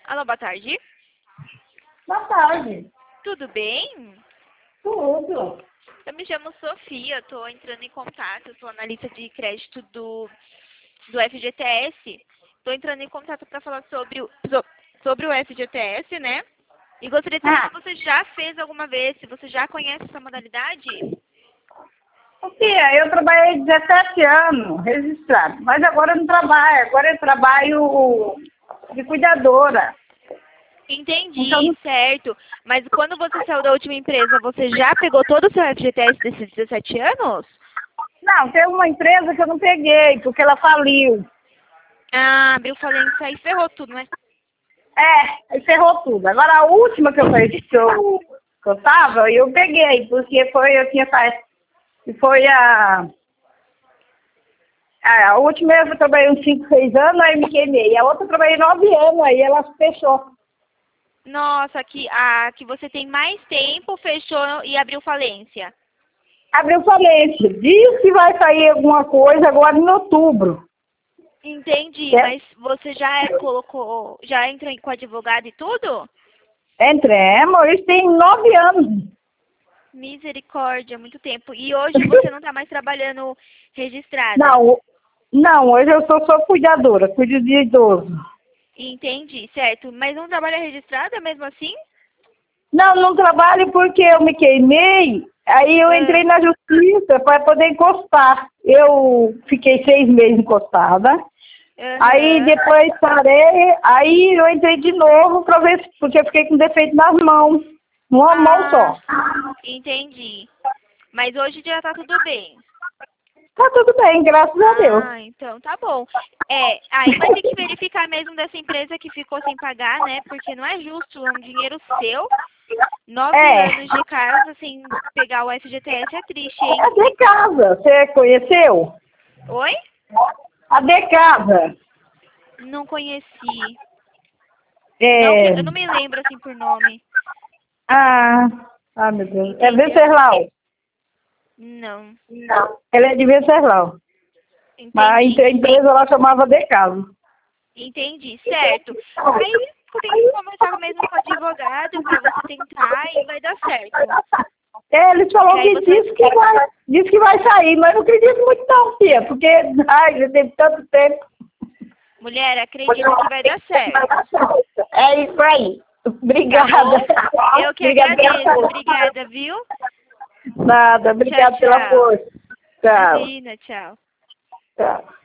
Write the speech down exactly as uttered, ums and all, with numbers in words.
Alô, boa tarde. Boa tarde. Tudo bem? Tudo. Eu me chamo Sofia, estou entrando em contato, estou analista de crédito do, do F G T S. Estou entrando em contato para falar sobre o, so- sobre o F G T S, né? E gostaria de saber Ah, se você já fez alguma vez, se você já conhece essa modalidade. Sofia, eu trabalhei dezessete anos registrado, mas agora eu não trabalho. Agora eu trabalho de cuidadora. Entendi, Então, não, certo. Mas quando você saiu da última empresa, você já pegou todo o seu F G T S desses dezessete anos? não, tem uma empresa que eu não peguei, porque ela faliu. Ah, abriu falência e ferrou tudo, né? É, aí ferrou tudo. Agora a última que eu fiz, que eu, que eu tava, eu peguei, porque foi, eu tinha faz, foi a. A a última eu trabalhei uns cinco, seis anos, aí me queimei. A outra eu trabalhei nove anos, aí ela fechou. Nossa, que, a que você tem mais tempo fechou e abriu falência. Abriu falência. Diz que vai sair alguma coisa agora em outubro. Entendi, É, mas você já colocou, já entrou com advogado e tudo? entremos, isso tem nove anos. Misericórdia, muito tempo. E hoje você não está mais trabalhando registrada? Não, não, hoje eu sou só cuidadora, cuido de idoso. Entendi, certo. Mas não trabalha registrada mesmo assim? Não, não trabalho porque eu me queimei, aí eu Ah, entrei na justiça para poder encostar. Eu fiquei seis meses encostada, aí aham. depois parei, aí eu entrei de novo para ver, se- porque eu fiquei com defeito nas mãos, uma mão Ah, só. entendi. Mas hoje já tá tudo bem. Tá tudo bem, graças a Deus. Ah, então tá bom. É, aí vai ter que verificar mesmo dessa empresa que ficou sem pagar, né? Porque não é justo, é um dinheiro seu. Nove É, anos de casa sem pegar o F G T S é triste, hein? a de casa, você conheceu? Oi? A de casa. Não conheci. Não que É, eu não me lembro assim por nome. ah, ah, meu Deus. É Entendeu? Venceslau. Não. Não. Ela é de Venceslau. Mas a Entendi. empre- a empresa ela chamava de casa. Entendi, certo. Aí tem que conversar mesmo com o advogado pra você tentar e vai dar certo. É, eles Que falaram aí que você disse que vai, disse que vai sair, mas eu não acredito muito não, Fia, porque ai, já teve tanto tempo. mulher, acredita que vai dar certo. É isso aí. Tá Obrigada. bom? Eu que Obrigada pela agradeço. força. Obrigada, viu? Nada, Tchau, obrigada pela tchau. força. Tchau. Imagina, tchau. Tchau.